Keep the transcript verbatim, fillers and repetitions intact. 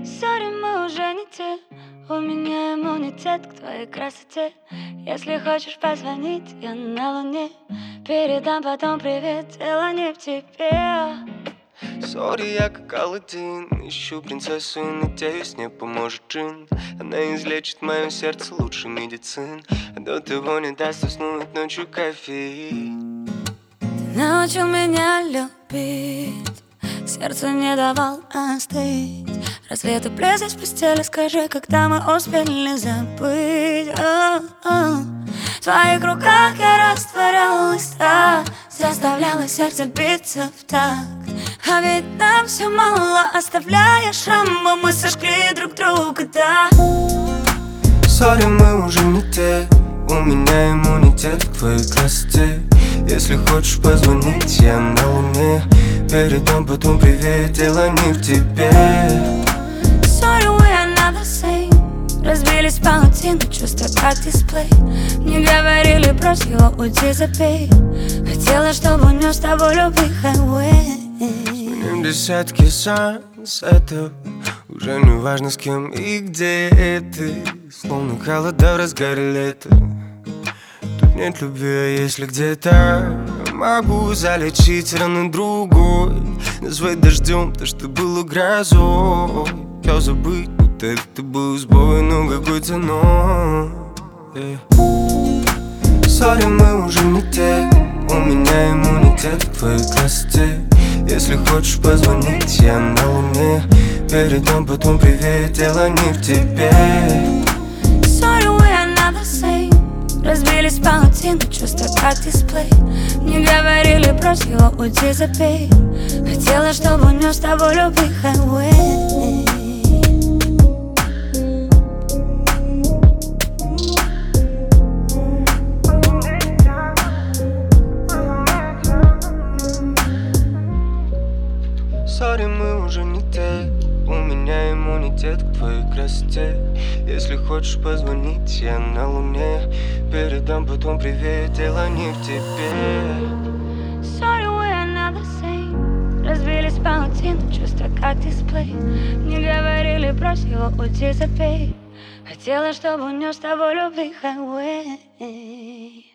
Сори, мы уже не те. У меня иммунитет к твоей красоте. Если хочешь позвонить, я на луне. Передам потом привет, дело не в тебе. Сори, я как Аладдин, ищу принцессу и надеюсь, мне поможет джин. Она излечит мое сердце лучше медицин, а до того не даст уснуть ночью кофеин. Ты научил меня любить, сердцу не давал остыть. Рассветы плесать в постели, скажи, когда мы успели забыть. О-о-о. В твоих руках я растворялась так, заставляла сердце биться в такт. А ведь нам все мало, оставляя шрамы, мы сожгли друг друга, да. Сори, мы уже не те. У меня иммунитет к твоей красоте. Если хочешь позвонить, я на луне. Передам потом привет, дело не в тебе. Sorry, we are not the same. Разбились паутины, чувства как дисплей. Мне говорили, брось его, уйди, забей. Хотела, чтобы унес с тобой любви хайвей. Сменим десятки сансетов. Уже не важно с кем и где ты. Словно холода в разгаре лета. Тут нет любви, а если где-то могу залечить раны другой. Назвать дождем то, что было грозой. Я забыть, будто это был сбой, но какой ценой. Сори, мы уже не те. У меня иммунитет к твоей красоте. Если хочешь позвонить, я на луне. Передам потом привет, дело не в тебе. Sorry, we are not the same. Разбились паутины, чувства как дисплей. Мне говорили, брось его, уйди, забей. Хотела, чтобы унес с тобой любви хайвей. Сори, мы уже не те. У меня иммунитет к твоей красоте. Если хочешь позвонить, я на луне. Передам потом привет, дело не в тебе. Sorry, we are not the same. Разбились паутины, чувства как дисплей. Мне говорили, брось его, уйди, забей. Хотела, чтобы унес с тобой любви хайвей.